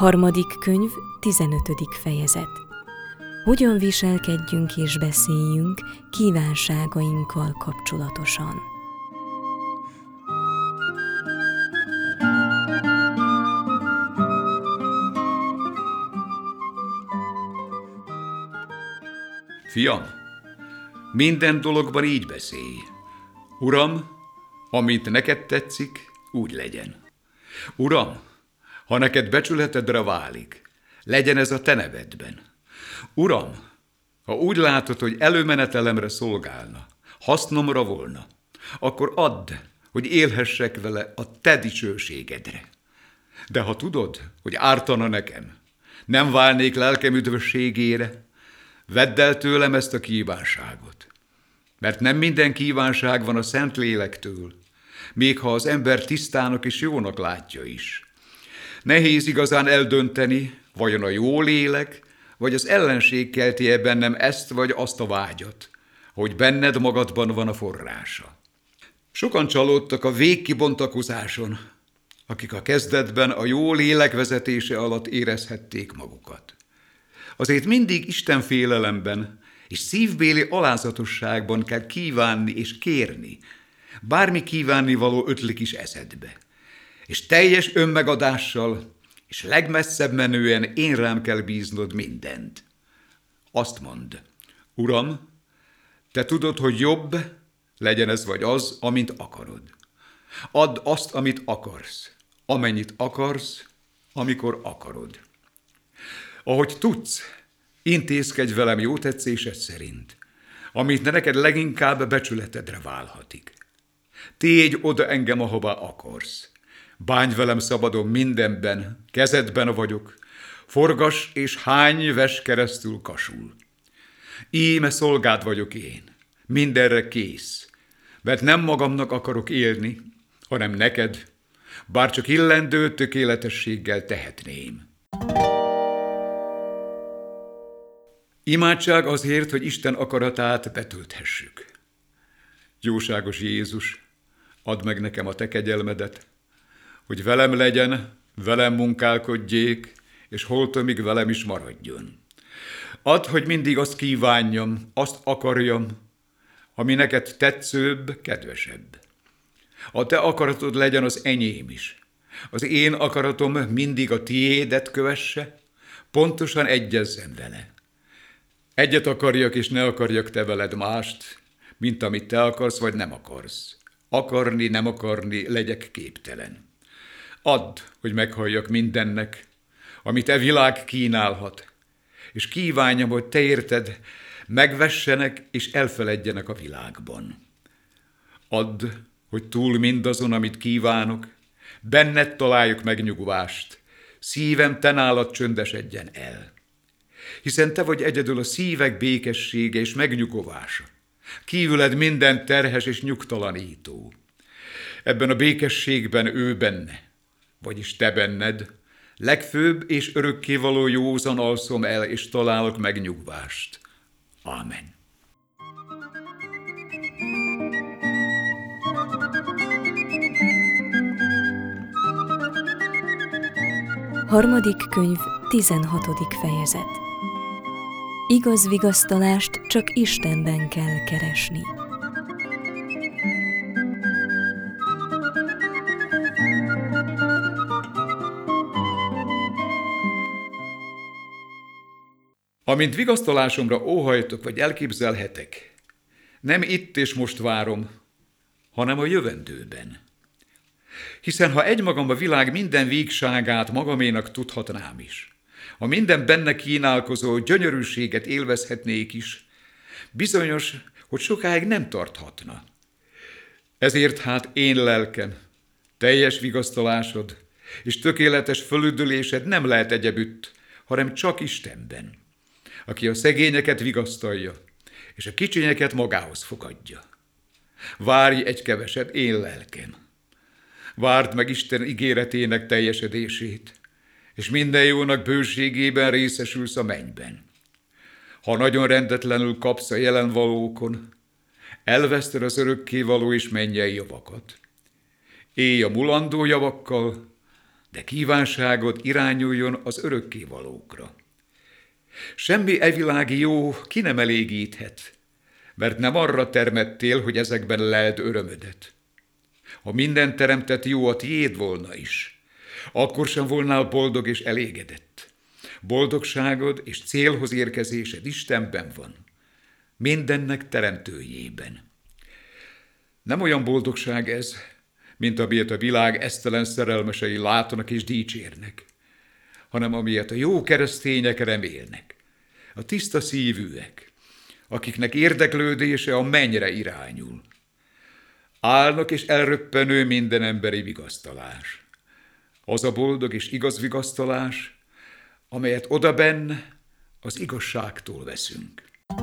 Harmadik könyv, 15. fejezet. Hogyan viselkedjünk és beszéljünk kívánságainkkal kapcsolatosan. Fiam, minden dologban így beszélj. Uram, amint neked tetszik, úgy legyen. Uram, ha neked becsületedre válik, legyen ez a te nevedben. Uram, ha úgy látod, hogy előmenetelemre szolgálna, hasznomra volna, akkor add, hogy élhessek vele a te dicsőségedre. De ha tudod, hogy ártana nekem, nem válnék lelkem üdvösségére, vedd el tőlem ezt a kívánságot. Mert nem minden kívánság van a Szentlélektől, még ha az ember tisztának és jónak látja is. Nehéz igazán eldönteni, vajon a jó lélek, vagy az ellenség kelti bennem ezt vagy azt a vágyat, hogy benned magadban van a forrása. Sokan csalódtak a végkibontakozáson, akik a kezdetben a jó lélek vezetése alatt érezhették magukat. Azért mindig Isten félelemben és szívbéli alázatosságban kell kívánni és kérni, bármi kívánnivaló ötlik is eszedbe. És teljes önmegadással és legmesszebb menően én rám kell bíznod mindent. Azt mondd, Uram, te tudod, hogy jobb, legyen ez vagy az, amint akarod. Add azt, amit akarsz, amennyit akarsz, amikor akarod. Ahogy tudsz, intézkedj velem jó tetszésed szerint, amit neked leginkább becsületedre válhatik. Tégy oda engem, ahová akarsz. Bánj velem szabadon mindenben, kezedben vagyok, forgass és hány vess keresztül kasul. Íme szolgád vagyok én, mindenre kész, mert nem magamnak akarok élni, hanem neked, bár csak illendő tökéletességgel tehetném. Imádság azért, hogy Isten akaratát betölthessük. Jóságos Jézus, add meg nekem a te kegyelmedet, hogy velem legyen, velem munkálkodjék, és holtomig velem is maradjon. Add, hogy mindig azt kívánjam, azt akarjam, ami neked tetszőbb, kedvesebb. A te akaratod legyen az enyém is. Az én akaratom mindig a tiédet kövesse, pontosan egyezzen vele. Egyet akarjak, és ne akarjak te veled mást, mint amit te akarsz, vagy nem akarsz. Akarni, nem akarni, legyek képtelen. Add, hogy meghalljak mindennek, amit e világ kínálhat, és kívánjam, hogy te érted, megvessenek és elfeledjenek a világban. Add, hogy túl mindazon, amit kívánok, benned találjuk megnyugvást, szívem te nálad csöndesedjen el. Hiszen te vagy egyedül a szívek békessége és megnyugovása. Kívüled minden terhes és nyugtalanító. Ebben a békességben ő benne, vagyis te benned, legfőbb és örökkévaló józan alszom el, és találok megnyugvást. Ámen. Harmadik könyv, 16. fejezet. Igaz vigasztalást csak Istenben kell keresni. Amint vigasztalásomra óhajtok, vagy elképzelhetek, nem itt és most várom, hanem a jövendőben. Hiszen ha egymagam a világ minden vígságát magaménak tudhatnám is, ha minden benne kínálkozó gyönyörűséget élvezhetnék is, bizonyos, hogy sokáig nem tarthatna. Ezért hát én lelkem, teljes vigasztalásod és tökéletes fölüdülésed nem lehet egyebütt, hanem csak Istenben, aki a szegényeket vigasztalja, és a kicsinyeket magához fogadja. Várj egy keveset, én lelkem. Várd meg Isten ígéretének teljesedését, és minden jónak bőségében részesülsz a mennyben. Ha nagyon rendetlenül kapsz a jelenvalókon, elveszted az örökkévaló és mennyei javakat. Élj a mulandó javakkal, de kívánságod irányuljon az örökkévalókra. Semmi evilági jó ki nem elégíthet, mert nem arra termettél, hogy ezekben leld örömödet. Ha minden teremtett jó a tiéd volna is, akkor sem volnál boldog és elégedett. Boldogságod és célhoz érkezésed Istenben van, mindennek teremtőjében. Nem olyan boldogság ez, mint amilyet a világ esztelen szerelmesei látnak és dicsérnek, hanem amilyet a jó keresztények remélnek, a tiszta szívűek, akiknek érdeklődése a mennyre irányul. Álnak és elröppenő minden emberi vigasztalás. Az a boldog és igaz vigasztalás, amelyet odabenn az igazságtól veszünk.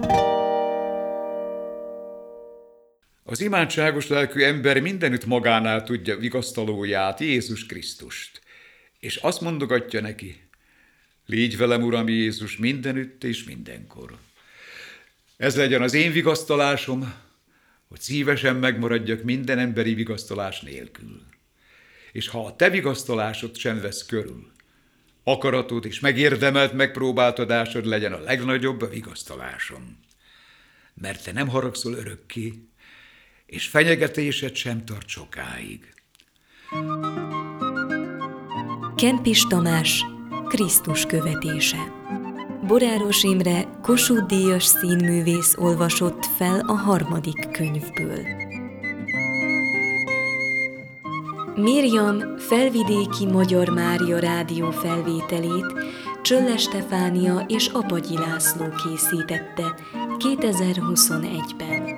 Az imádságos lelkű ember mindenütt magánál tudja vigasztalóját, Jézus Krisztust, és azt mondogatja neki: légy velem, Uram Jézus, mindenütt és mindenkor. Ez legyen az én vigasztalásom, hogy szívesen megmaradjak minden emberi vigasztalás nélkül. És ha a te vigasztalásod sem vesz körül, akaratod és megérdemelt megpróbáltatásod legyen a legnagyobb a vigasztalásom. Mert te nem haragszol örökké, és fenyegetésed sem tart sokáig. Kempis Tamás, Krisztus követése. Boráros Imre, Kossuth-díjas színművész olvasott fel a 3. könyvből. Miriam felvidéki Magyar Mária rádió felvételét Csölle Stefánia és Apagyi László készítette 2021-ben.